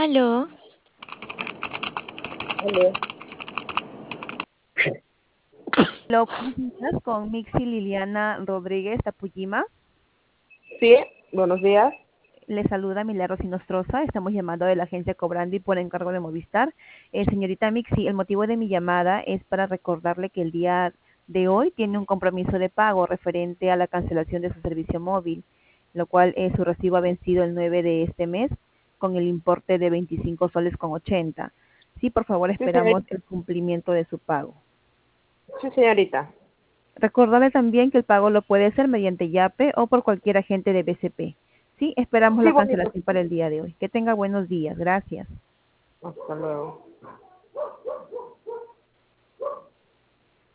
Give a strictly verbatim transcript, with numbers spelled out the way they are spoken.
Aló, Aló. Hola, buenos días con Mixi Liliana Rodríguez Tapujima. Sí, buenos días. Le saluda Milagros Sinostroza. Estamos llamando de la agencia Cobrandi por encargo de Movistar. Eh, señorita Mixi, el motivo de mi llamada es para recordarle que el día de hoy tiene un compromiso de pago referente a la cancelación de su servicio móvil, lo cual es su recibo ha vencido el nueve de este mes con el importe de veinticinco soles con ochenta. Sí, por favor, Sí, esperamos señorita. el cumplimiento de su pago. Sí, señorita. Recordarle también que el pago lo puede hacer mediante YAPE o por cualquier agente de B C P. Sí, esperamos Sí, la bonito. cancelación para el día de hoy. Que tenga buenos días. Gracias. Hasta luego.